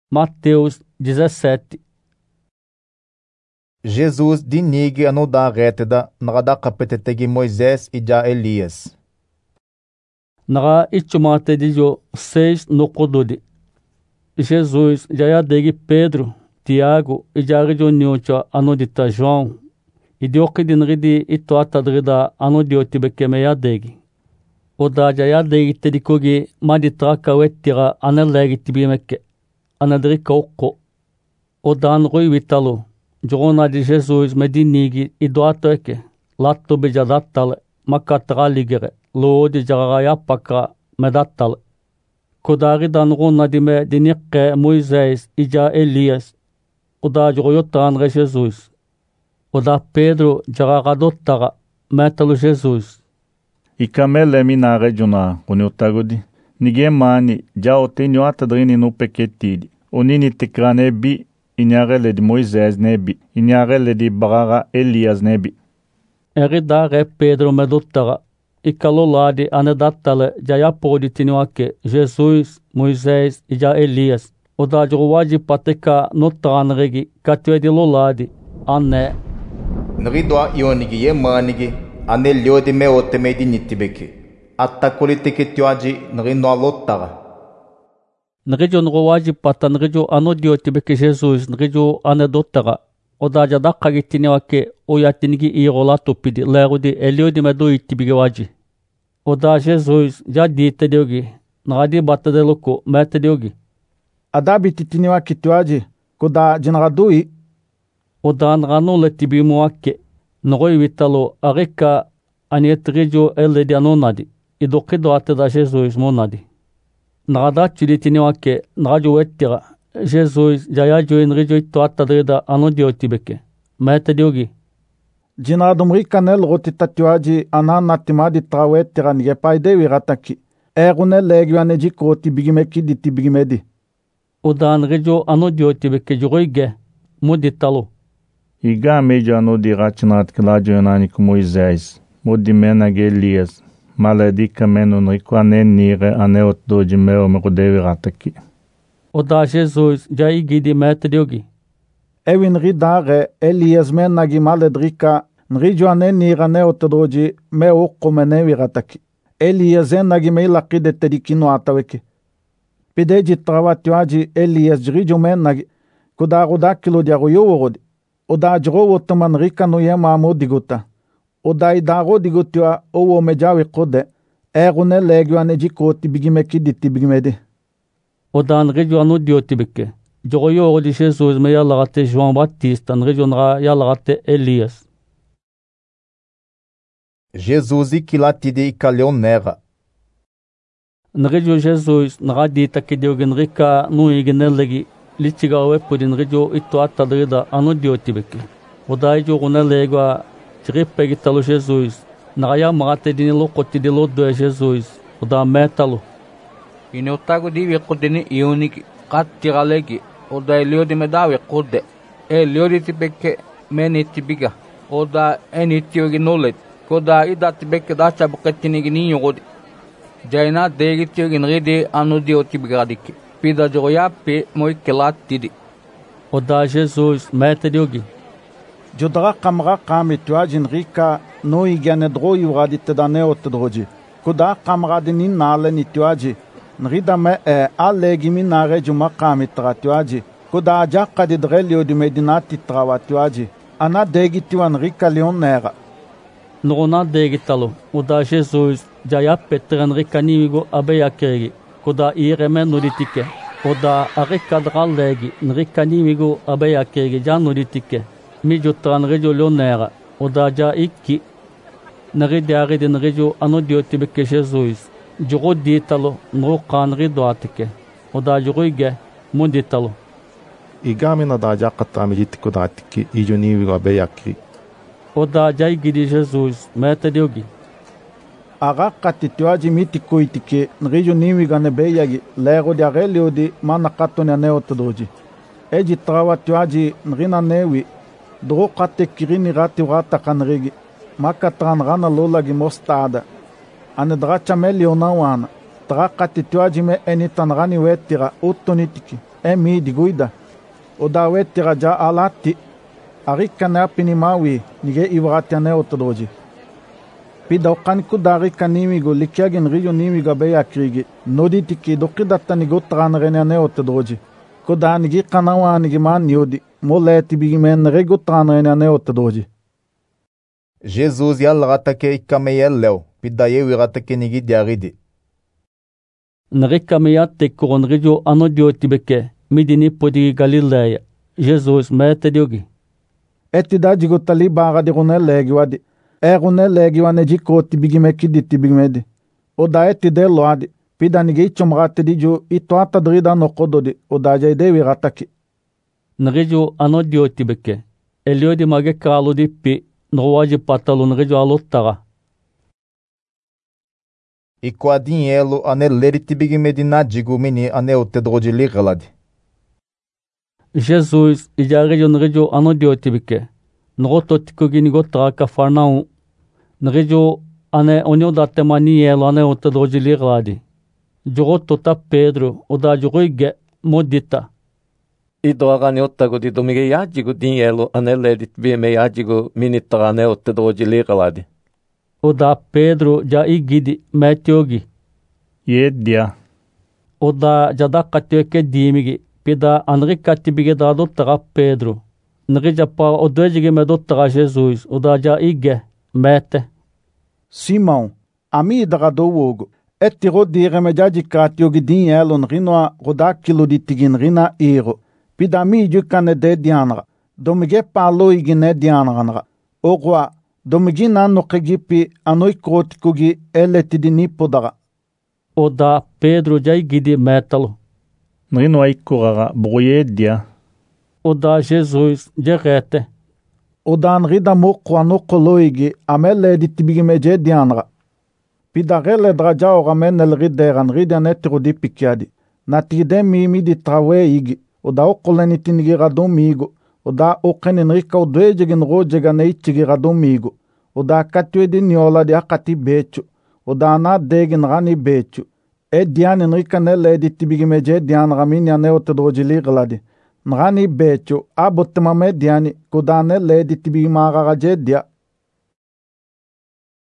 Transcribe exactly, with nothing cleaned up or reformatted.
Mateus dezessete. Jesus dinig anu da reteda nagada kapetegi Moisés e ja Elias. Naga ichumate dijo seis no kodode. Jesus já ia degi Pedro, Tiago e já rejo niocha anu dita João. E dio kidinridi ito atadrida anu dio tibekeme ya degi. Oda já ia degi tedikogi maditra kawetira anelegi tibimeke. Anadrika oko. Odan rui vitalo. Jorona de Jesus medinigi idoatoeke. Latto bejadatale. Makatra ligere. Lo de jaraya pakra medatale. Kodari dan rona de me dinikke Moisés ija Elias. Oda joroyotan re Jesus. Oda Pedro jaragadotara metalo Jesus. E camele minare juna uniotagodi. Ninguém mani já o tenho atadrini no pequetide. O nini tekra nebi inyarele de Moisés nebi inyarele de Barara Elias nebi. Erida re Pedro medotara e calolade anedatale já pode tinhoake Jesus, Moisés e já Elias. O da joruade pateka no tranregi katue de lolade ane. Nridwa ionigi ye manigi anelio de meote medinitibeke. Attakoliteke tioaji nrino alotara. Nrijo nrowaji pata nrijo anodio tibeke Jesus nrijo anedotara. Oda jadaka gitiniwake oyatinigi irola topidi lerudi eliodi medo itibigewaji. Oda Jesus jadi tediogi nradi batadeloko metediogi. Adabi titiniwake tioaji koda jinradui. Oda nrano letibimuake nroi vitalo arika anietrijo eledi anonadi. Idokido ateda Jesus monadi. Nagada chilitiniwake nagajo wettira. Jesus jaya join rijo ito atadrida anodio tibeke. Metediogi. Jinadumri kanel rotita tiwaji anana timadi trawettira nige paide wirataki. Erune legiwane jiko tibigimeki di tibigimedi. Odan rijo anodio tibeke juroige. Muditalo. Iga meja no di ratinat kilajo yanani ku Moisés. Modimena ge Elias. Maledica meno rico anenire aneot doji meo me rodevi rataki. Oda Jesus já igidi metediogi. Ewin ridare Elias menagi maledrika nrijo anenire aneot doji meo komenevi rataki. Elias enagi meilakide tedikino ataweki. Pideji trawatioaji Elias jrijo menagi kuda rodakilo diaroyo orodi. Oda jro wotaman rika no yema amodigota. Oda idaro digotwa owo mejawe kode erune legiwane jikoti bigimeki diti bigimede. Oda nrijo anodio tibeke. Joroyo orodi Jesus me yalagate João Batista nrijo nra yalagate Elias. Jesus e kilatide e calionera. Nrijo Jesus nra dita kidiogi nrika no igenelegi litigawe pudi nrijo ito atadrida anodio tibeke. Oda ijo rune legwa Tripegi talo Jesus. Naya mate dini lokoti de lodo é Jesus. O da metalo. E no tago de vecodene ionic catiralegi. O da elio de medawe code. Elio de tibeke menetibiga. O da enitiogi Koda ida tibeke da chabukatini ninho gode. Jaina degi tiogin rede anudio tibigadiki. Pida joya pe moikelatidi. O da Jesus mete diogi. Jodra kamra kami tuajin rika no igane dro yuradi tedane otdroji. Kuda kamra dinin nale ni tuaji. Nrida me e alegi minare juma kami tratuaji. Kuda ajaka di drelio di medinati trawatuaji. Ana degi tuan rika leonera. Nona degi talo. Uda Jesus jaya petran rika nimigo abeya kegi. Kuda ireme nuritike. Uda arika dralegi nrika nimigo abeya kegi jan nuritike. Mijo tran rejo leonera, oda ja iki, naride aride nrejo anodio tibeke Jesus, juro ditalo, nro kan rido atike, oda juruige, munditalo. Igamina da ja katami jitiko da atike, ijo nivigo abeyakri. Oda ja igidi Jesus, mete diogi. Aga katituaji mitiko itike, nrejo niviga nebeyagi, lero di arelio di manakatone aneotodoji. Eji trawatuaji nrina newi, Dro kate kirini rati rata kanrigi. Maka tran rana lolagi mostada. Ane dra chameli onawana. Dra kate tuaji me eni tan rani wetira utonitiki. emi diguida. Oda wetira ja alati. Arikane apinimawi nige iwratiane otodoji. Pida okaniku dari kanimigo likiagin riyo nimiga beya krigi. Nodi tiki dokidata nigo tranrenane otodoji. Koda nigi kanawa nigi man yodi. Moleti bigimen rego tranrenane otodoji. Jesus yalratake ikameya leo. Pida ye wiratake nigi diaridi. Nrikameya tekkoron riyo ano diotibeke. Midini podigi Galileia. Jesus mete diogi. Etida jigotali baga de rune legiwadi. E rune legiwane jikoti bigimeki diti bigimedi. Oda etide loadi. Pida nige ichomrate di jo itoata drida nokododi. Oda jayde wirataki. Nrijo ano diotibeke. Elio di mage kalu di pi. Nrowaji patalu nrijo alottaga. Ikwa dinhelo ane leriti bigimedi na digumini ane otedroji ligaladi. Jesus ijarijo nrijo ano diotibeke. Nroto tikogi nigo taga Kafarnaum. Nrijo ane onyo date mani yelo ane otedroji ligaladi. Jogo tota Pedro oda jogo ige modita. Ido agane ottago di domige yajigo dinhelo ane ledit bime yajigo minitaga ane otedroji ligaladi. Oda Pedro ja igidi metiogi. Yedia. Oda jada katioke dimigi. Pida anri katibige da dottaga Pedro. Nri japa odwejige me dottaga Jesus. Oda ja ige mete. Simão, ami daga do wogo. Etiro dire me jaji katiogi din elon rinoa roda kilo di tigin rina iro. Pida mi jukane de dianra. Domige palo igine dianra. Ogwa, domigi nano kegipi anoi krotikogi eleti ni podaga. Oda Pedro ja igidi metalo. Nrino aikuraga broyedia. Oda Jesus jerete. Oda nrida moko ano koloigi amele di tibigime dianra. Pida rele draja oramen el rideran ridan etiro di pikiadi. Natide mimi di trawe igi. Oda okoleni tinigi radon migo. Oda okenin rika odwejegin rojega neichigi radon migo. Oda katwe di niola di akati bechu. Oda na degin rani bechu. E dian Enrica nelle di tibigime dian ramini ane otedrojili gladi. Nrani becho abotmame diani kodane le di tibigimara dia